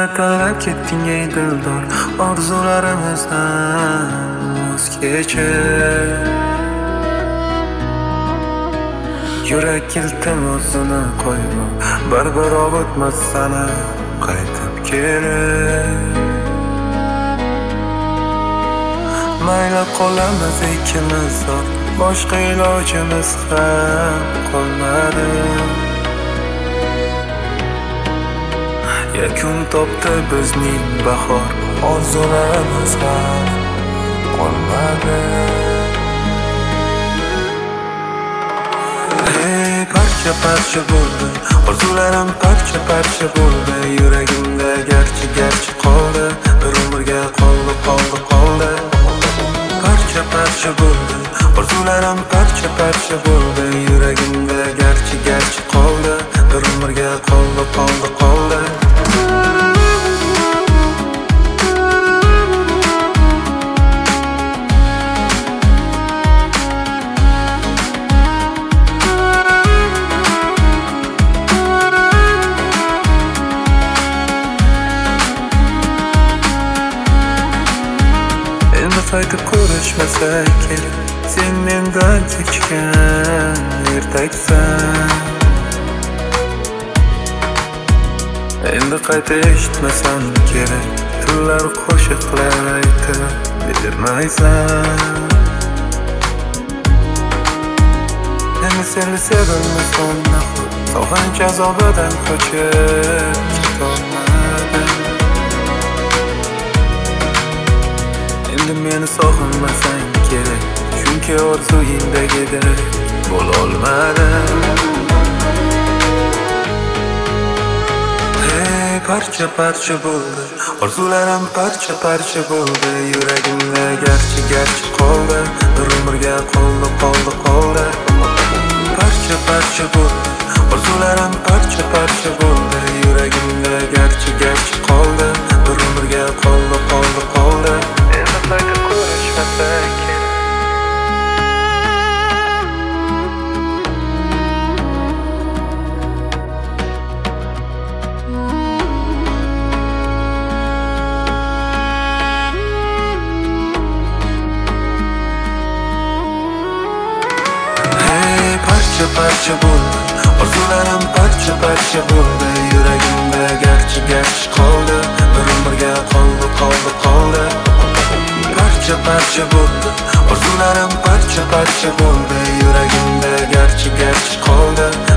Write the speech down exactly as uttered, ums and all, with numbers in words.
talab ketding ey dildor, orzularimizdan voz kechib. Yurak iltimosini qo'yma, baribir ovutmas sana qaytib kelib. Mayli qolamiz ikkimiz, boshqa ilojimiz ham qolmadi. Yakun topdi bizning bahor, orzularimiz ham qolmadi. Hey, parcha parcha bo'ldi, orzularim parcha parcha bo'ldi. Yuragimda garchi garchi qoldi, bir umrga qoldi qoldi qoldi. Parcha parcha bo'ldi, orzularim parcha parcha bo'ldi. Yuragimda garchi garchi qoldi, bir umrga qoldi qoldi qoldi. Qaytib ko'rishmasak kerak, sen mendan kechgan ertaksan. Endi qayta eshitmasam kerak, tunlar qo'shiqlar aytib bermaysan. Endi seni sevilmasam nahot, sog'inch azobidan qochib ketolmadim. Endi meni sog'inmasang kerak, chunki orzuyingdagidek bo'lolmadim. Hey, parcha parcha bo'ldi, orzularim parcha parcha bo'ldi. Yuragimda garchi garchi qoldi, bir umrga qoldi qoldi qoldi. Parcha parcha bo'ldi, orzularim parcha parcha bo'ldi. Yuragimda garchi garchi qoldi, bir umrga qoldi qoldi qoldi. Endi qaytib ko'rishmasak kerak. Hey, parcha parcha bo'ldi, orzularim parcha parcha bo'ldi. Yuragimda garchi garchi qoldi, bir umrga qoldi qoldi qoldi. Parcha parcha bo'ldi, orzularim parcha parcha bo'ldi. Yuragimda garchi garchi qoldi,